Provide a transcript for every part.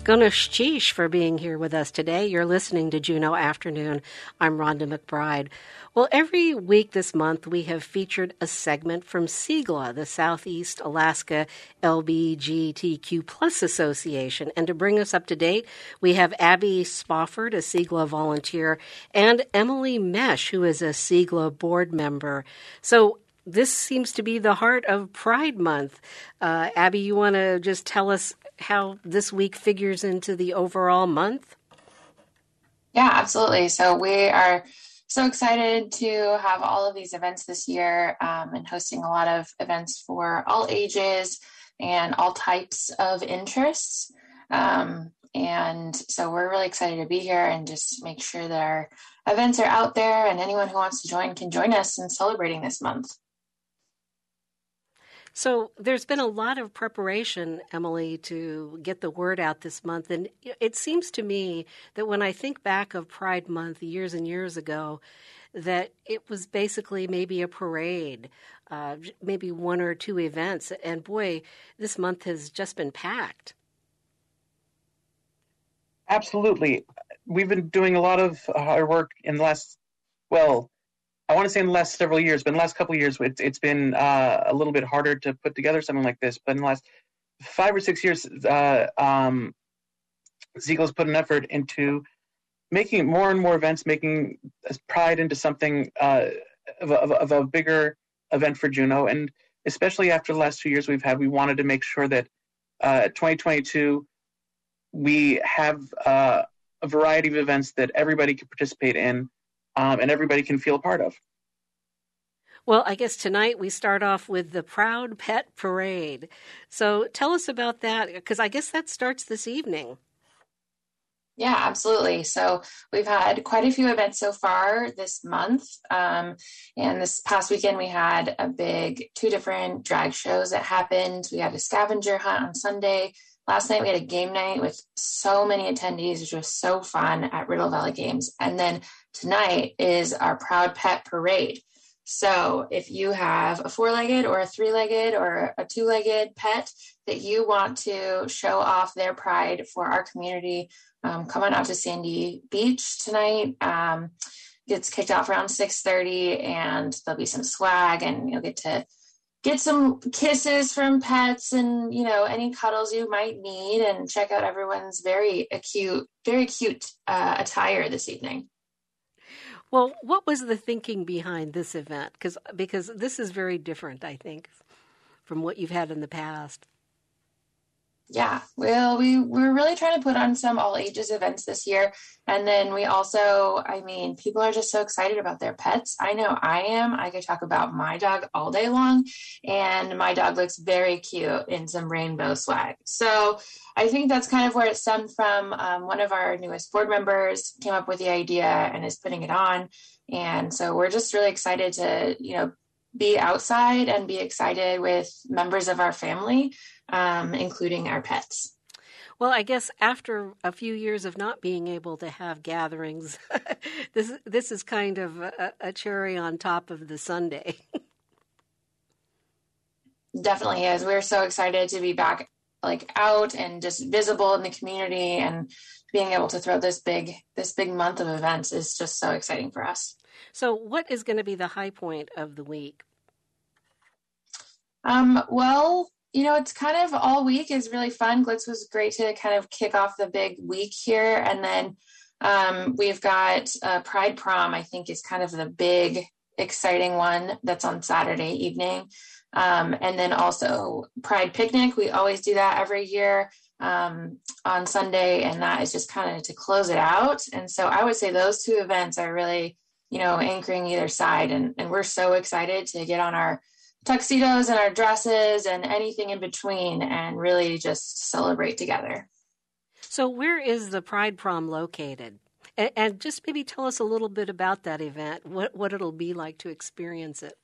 Gunashchish for being here with us today. You're listening to Juneau Afternoon. I'm Rhonda McBride. Well, every week this month we have featured a segment from SEGLA, the Southeast Alaska LGBTQ Plus Association. And to bring us up to date, we have Abby Spofford, a SEGLA volunteer, and Emily Mesh, who is a SEGLA board member. So this seems to be the heart of Pride Month. Abby, you want to just tell us how this week figures into the overall month? Yeah, absolutely. So we are so excited to have all of these events this year and hosting a lot of events for all ages and all types of interests. And so we're really excited to be here and just make sure that our events are out there and anyone who wants to join can join us in celebrating this month. So there's been a lot of preparation, Emily, to get the word out this month. And it seems to me that when I think back of Pride Month years and years ago, that it was basically maybe a parade, maybe one or two events. And boy, this month has just been packed. Absolutely. We've been doing a lot of hard work in the last, I want to say in the last several years, but in the last couple of years, it's been a little bit harder to put together something like this. But in the last 5 or 6 years, Zegle's put an effort into making more and more events, making Pride into something of a bigger event for Juneau. And especially after the last 2 years we wanted to make sure that 2022, we have a variety of events that everybody can participate in. And everybody can feel a part of. Well, I guess tonight we start off with the Proud Pet Parade. So tell us about that, because I guess that starts this evening. Yeah, absolutely. So we've had quite a few events so far this month. And this past weekend, we had two different drag shows that happened. We had a scavenger hunt on Sunday. Last night, we had a game night with so many attendees, which was so fun at Riddle Valley Games. And then tonight is our Proud Pet Parade. So if you have a 4-legged or a 3-legged or a 2-legged pet that you want to show off their pride for our community, come on out to Sandy Beach tonight. Gets kicked off around 6:30, and there'll be some swag, and you'll get to get some kisses from pets and, any cuddles you might need, and check out everyone's very cute attire this evening. Well, what was the thinking behind this event? Because this is very different, I think, from what you've had in the past. Yeah, well, we're really trying to put on some all ages events this year. And then we also, people are just so excited about their pets. I know I am. I could talk about my dog all day long, and my dog looks very cute in some rainbow swag. So I think that's kind of where it stemmed from. One of our newest board members came up with the idea and is putting it on. And so we're just really excited to, be outside and be excited with members of our family, including our pets. Well, I guess after a few years of not being able to have gatherings, this is kind of a cherry on top of the sundae. Definitely is. We're so excited to be back, out and just visible in the community, and being able to throw this big month of events is just so exciting for us. So what is going to be the high point of the week? It's kind of all week is really fun. Glitz was great to kind of kick off the big week here. And then we've got Pride Prom, I think, is kind of the big, exciting one that's on Saturday evening. And then also Pride Picnic. We always do that every year on Sunday, and that is just kind of to close it out. And so I would say those two events are really, anchoring either side. And we're so excited to get on our tuxedos and our dresses and anything in between and really just celebrate together. So where is the Pride Prom located? And just maybe tell us a little bit about that event, what it'll be like to experience it.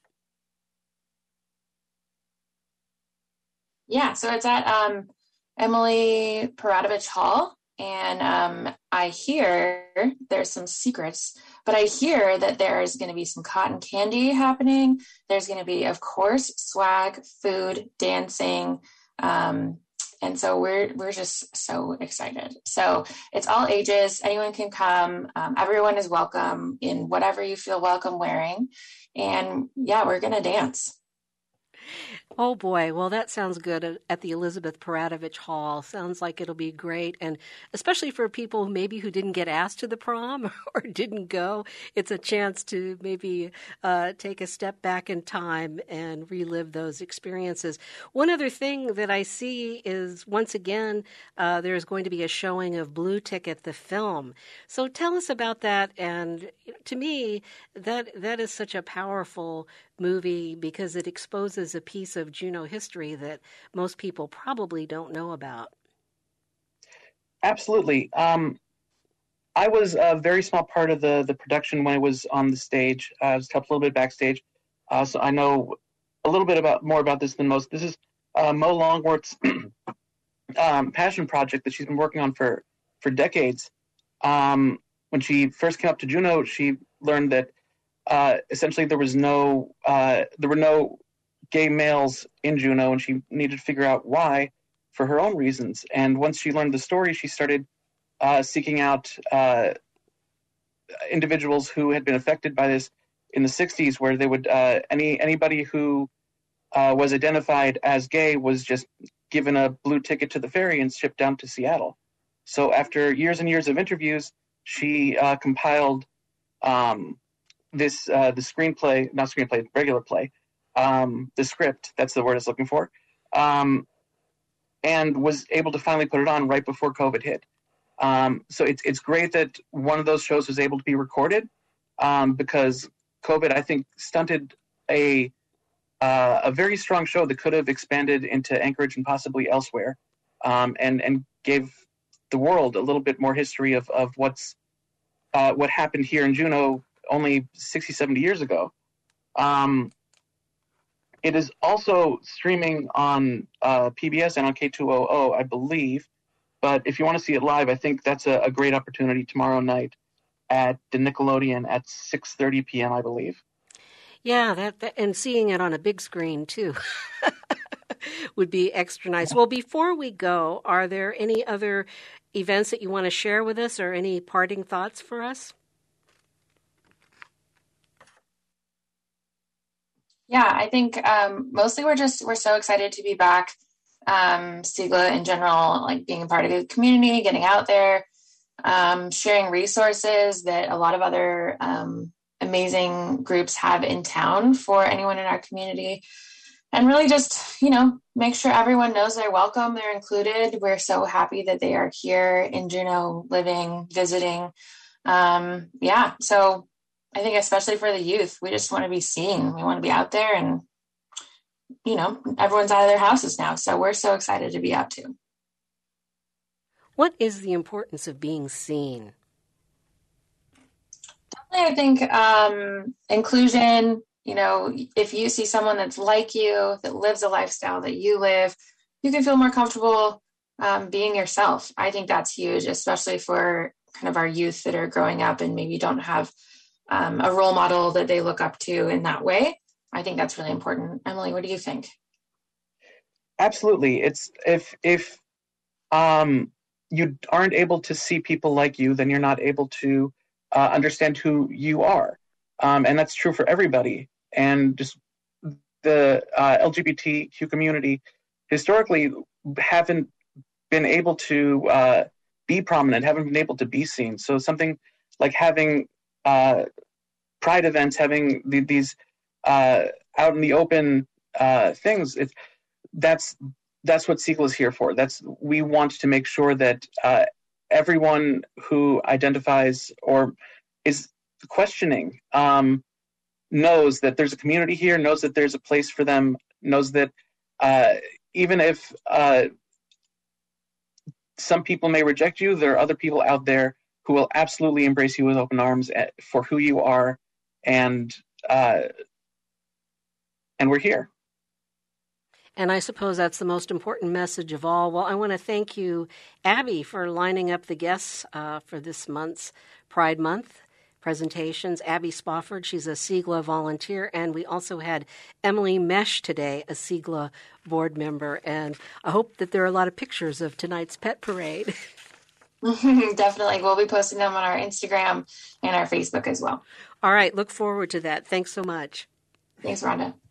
Yeah, so it's at Emily Paradovich Hall, and I hear there's some secrets, but I hear that there's going to be some cotton candy happening. There's going to be, of course, swag, food, dancing, And so we're just so excited. So it's all ages. Anyone can come. Everyone is welcome in whatever you feel welcome wearing. And yeah, we're going to dance. Oh boy, well that sounds good at the Elizabeth Paradovich Hall. Sounds like it'll be great, and especially for people maybe who didn't get asked to the prom or didn't go, it's a chance to maybe take a step back in time and relive those experiences. One other thing that I see is once again there's going to be a showing of Blue Ticket, the film. So tell us about that. And to me, that is such a powerful movie because it exposes a piece of Juneau history that most people probably don't know about. Absolutely. I was a very small part of the production when I was on the stage. I was helped a little bit backstage, so I know a little bit more about this than most. This is Mo Longworth's passion project that she's been working on for decades. When she first came up to Juneau, she learned that essentially there were no gay males in Juneau, and she needed to figure out why for her own reasons. And once she learned the story, she started seeking out individuals who had been affected by this in the 60s, where they would anybody who was identified as gay was just given a blue ticket to the ferry and shipped down to Seattle. So after years and years of interviews, she compiled the screenplay, not screenplay, regular play, the script, that's the word I was looking for, and was able to finally put it on right before COVID hit. So it's great that one of those shows was able to be recorded because COVID, I think, stunted a very strong show that could have expanded into Anchorage and possibly elsewhere, and gave the world a little bit more history of what happened here in Juneau only 60, 70 years ago. It is also streaming on PBS and on K2OO, I believe. But if you want to see it live, I think that's a great opportunity tomorrow night at the Nickelodeon at 6:30 p.m., I believe. Yeah, that and seeing it on a big screen, too, would be extra nice. Well, before we go, are there any other events that you want to share with us or any parting thoughts for us? Yeah, I think mostly we're so excited to be back. SIGLA in general, like being a part of the community, getting out there, sharing resources that a lot of other amazing groups have in town for anyone in our community. And really just, make sure everyone knows they're welcome, they're included. We're so happy that they are here in Juneau, living, visiting. So I think especially for the youth, we just want to be seen. We want to be out there and, everyone's out of their houses now. So we're so excited to be out too. What is the importance of being seen? Definitely, I think inclusion, if you see someone that's like you, that lives a lifestyle that you live, you can feel more comfortable being yourself. I think that's huge, especially for kind of our youth that are growing up and maybe don't have a role model that they look up to in that way. I think that's really important. Emily, what do you think? Absolutely. It's if you aren't able to see people like you, then you're not able to understand who you are. And that's true for everybody. And just the LGBTQ community historically haven't been able to be prominent, haven't been able to be seen. So something like having pride events, having these out in the open things, that's what SIGLA is here for. We want to make sure that everyone who identifies or is questioning knows that there's a community here, knows that there's a place for them, knows that even if some people may reject you, there are other people out there who will absolutely embrace you with open arms for who you are, and we're here. And I suppose that's the most important message of all. Well, I want to thank you, Abby, for lining up the guests for this month's Pride Month presentations. Abby Spofford, she's a SIGLA volunteer, and we also had Emily Mesh today, a SIGLA board member. And I hope that there are a lot of pictures of tonight's pet parade. Definitely. We'll be posting them on our Instagram and our Facebook as well. All right. Look forward to that. Thanks so much. Thanks, Rhonda.